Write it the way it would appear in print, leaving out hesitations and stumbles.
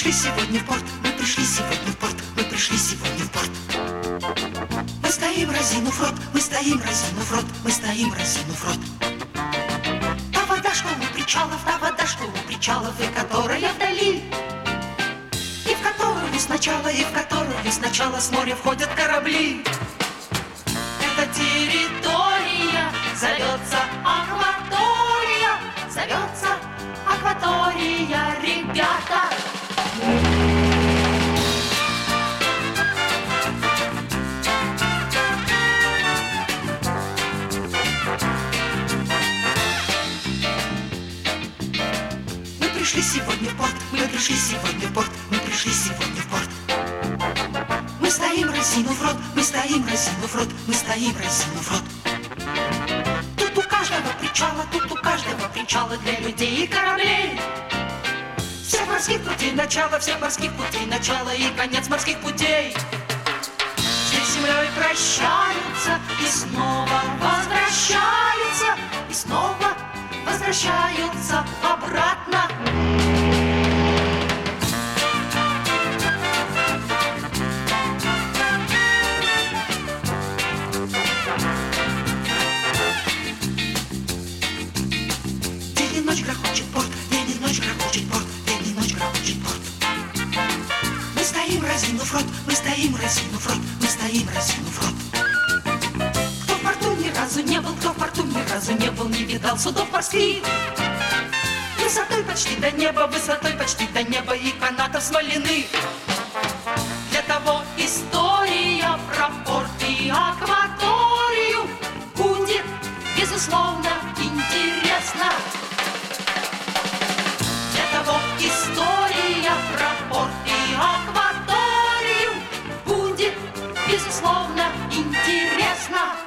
пришли сегодня в порт, мы пришли сегодня в порт, мы пришли сегодня в порт. Мы стоим, разинув рот, мы стоим, разинув рот, мы стоим, разинув рот. Та вода, что у причалов, та вода, что у причалов, и которая вдали, и в которую сначала, и в которую сначала с моря входят корабли. Эта территория зовется акватория, зовется акватория, ребята. Мы пришли сегодня в порт, мы пришли сегодня в порт, мы пришли сегодня в порт. Мы стоим, разинув рот, мы стоим, разинув рот, мы стоим, разинув рот. Тут у каждого причала для людей и кораблей. Всех морских путей начало, всех морских путей начало и конец морских путей. Здесь с землей прощаются и снова возвращаются, и снова возвращаются обратно. День и ночь грохочет порт, день и ночь грохочет порт, день и ночь грохочет порт. Мы стоим, разинув рот, мы стоим, разинув рот, мы стоим, разинув рот. Кто в порту ни разу не был, кто в порту ни разу не был, не видал судов морских. Высотой почти до неба, высотой почти до неба и канатов смоляных. Для того история про порт и акваторию будет, безусловно, интересна. Для того история про порт и акваторию будет, безусловно, интересна.